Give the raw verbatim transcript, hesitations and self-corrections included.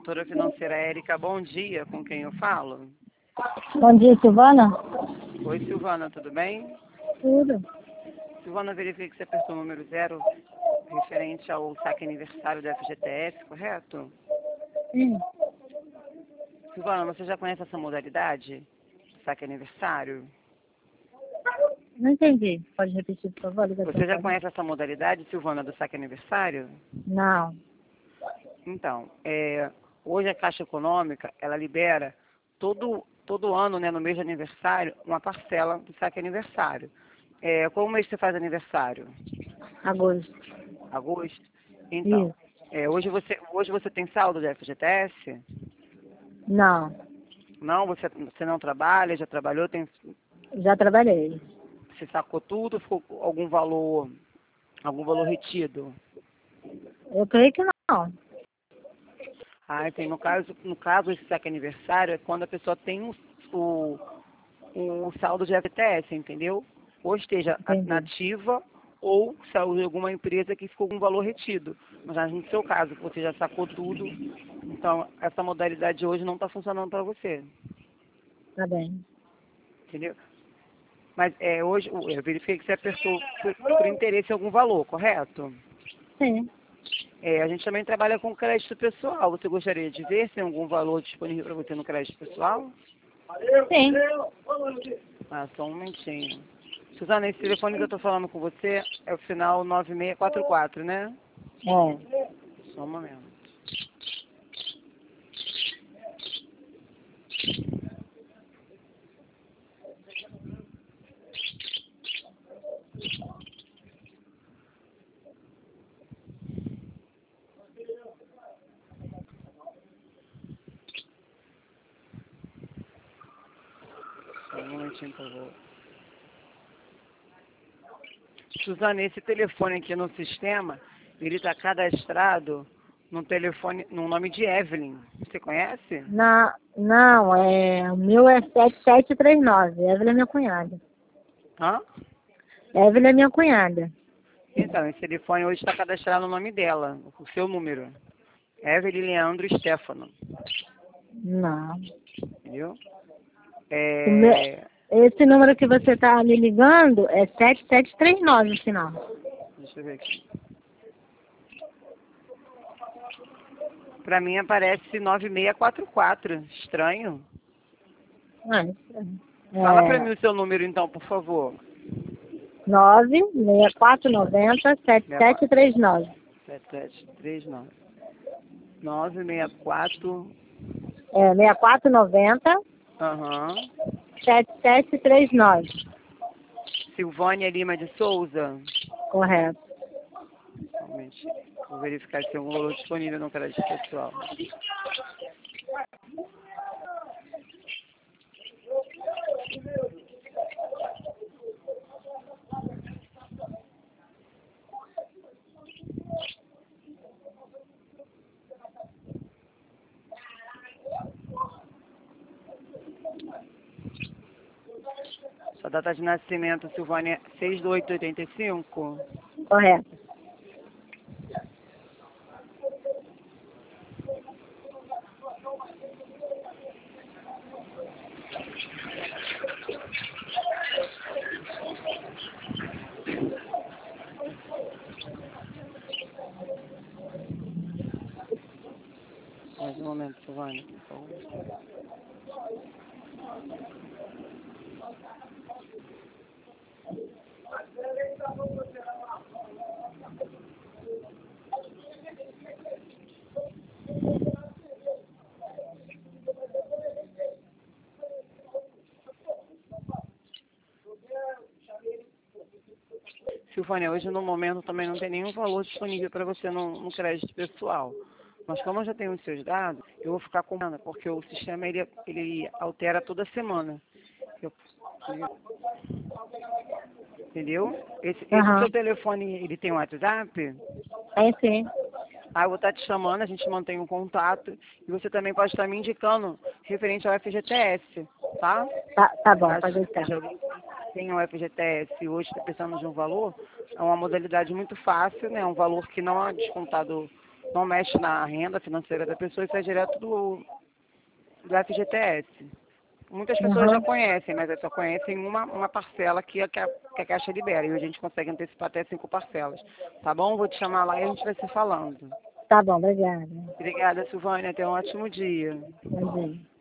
Consultora financeira Érica, bom dia, com quem eu falo? Bom dia, Silvana. Oi, Silvana, tudo bem? Tudo. Silvana, verifiquei que você apertou o número zero referente ao saque aniversário da F G T S, correto? Sim. Silvana, você já conhece essa modalidade? Saque aniversário? Não entendi. Pode repetir, por favor? Você já conhece essa modalidade, Silvana, do saque aniversário? Não. Então, é, hoje a Caixa Econômica, ela libera todo, todo ano, né, no mês de aniversário, uma parcela do saque aniversário. É, qual mês você faz aniversário? Agosto. Agosto? Então, Isso. é, hoje, você, hoje você tem saldo do F G T S? Não. Não, você, você não trabalha, já trabalhou, tem, Já trabalhei. você sacou tudo, ficou algum valor, algum valor retido? Eu creio que não. Ah, assim, no caso, no caso, esse saque aniversário é quando a pessoa tem o, o, o saldo de F G T S, entendeu? Ou esteja Entendi. nativa ou saiu de alguma empresa que ficou com valor retido. Mas no seu caso, você já sacou tudo, então essa modalidade hoje não está funcionando para você, Tá bem. entendeu? Mas é, hoje, eu verifiquei que você apertou por, por interesse em algum valor, correto? Sim. É, a gente também trabalha com crédito pessoal. Você gostaria de ver se tem algum valor disponível para você no crédito pessoal? Sim. Ah, só um momentinho. Suzana, esse telefone que eu estou falando com você é o final nove seis quatro quatro, né? É. Só um momento. Só um momentinho, por favor. Suzana, esse telefone aqui no sistema, ele está cadastrado no telefone, no nome de Evelyn. Você conhece? Na, não, é, o meu é sete sete três nove. Evelyn é minha cunhada. Hã? Evelyn é minha cunhada. Então, esse telefone hoje está cadastrado no nome dela, o seu número. Evelyn Leandro Stefano. Não. Entendeu? O meu- É... esse número que você está me ligando é sete sete três nove no final. Deixa eu ver aqui. Pra mim aparece nove seis quatro quatro. Estranho. Ah, Fala pra mim é o seu número então, por favor. nove seis quatro nove zero sete sete três nove. sete sete três nove. nove seis quatro. É seis quatro nove zero Aham. sete sete três nove. Silvânia Lima de Souza. Correto. Realmente. Vou verificar se tem algum valor disponível no crédito pessoal. Sua data de nascimento, Silvânia, seis de oito de oitenta e cinco. Correto. Mais um momento, Silvânia, por favor. Silvânia, hoje no momento também não tem nenhum valor disponível para você no, no crédito pessoal. Mas como eu já tenho os seus dados, eu vou ficar com porque o sistema ele, ele altera toda semana. Eu- entendeu? Esse, esse Aham. seu telefone, ele tem um WhatsApp? Tem sim. Ah, eu vou estar te chamando, a gente mantém um contato. E você também pode estar me indicando referente ao F G T S, tá? Tá, tá bom, Caso pode deixar. seja alguém que tenha o F G T S e hoje está precisando de um valor, é uma modalidade muito fácil, né? Um valor que não é descontado não mexe na renda financeira da pessoa, isso é direto do, do F G T S. Muitas pessoas Uhum. já conhecem, mas só conhecem uma, uma parcela que a, que, a, que a Caixa libera. E a gente consegue antecipar até cinco parcelas. Tá bom? Vou te chamar lá e a gente vai se falando. Tá bom, obrigada. Obrigada, Silvânia. Tenha um ótimo dia. Bom dia.